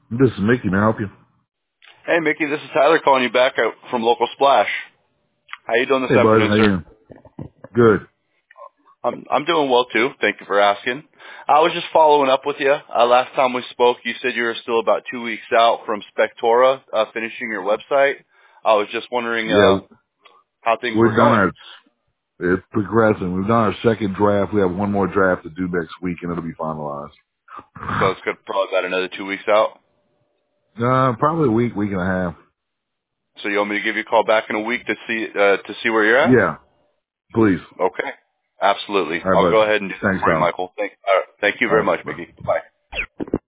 This is Mickey. May I help you? Hey, Mickey, this is Tyler calling you back from Local Splash. How you doing this Hey, bud. afternoon, How you sir? doing? Good. I'm doing well, too. Thank you for asking. I was just following up with you. Last time we spoke, you said you were still about 2 weeks out from Spectora finishing your website. I was just wondering Yeah, how things we're were done going. our, it's progressing. We've done our second draft. We have one more draft to do next week, and it'll be finalized. So it's good, probably about another 2 weeks out. Probably a week and a half. So you want me to give you a call back in a week to see where you're at? Yeah, please. Okay. Absolutely. All right, I'll bud. go ahead and do that Thanks, for you, pal. Michael. Thank you All very right, much, bye. Mickey. Bye.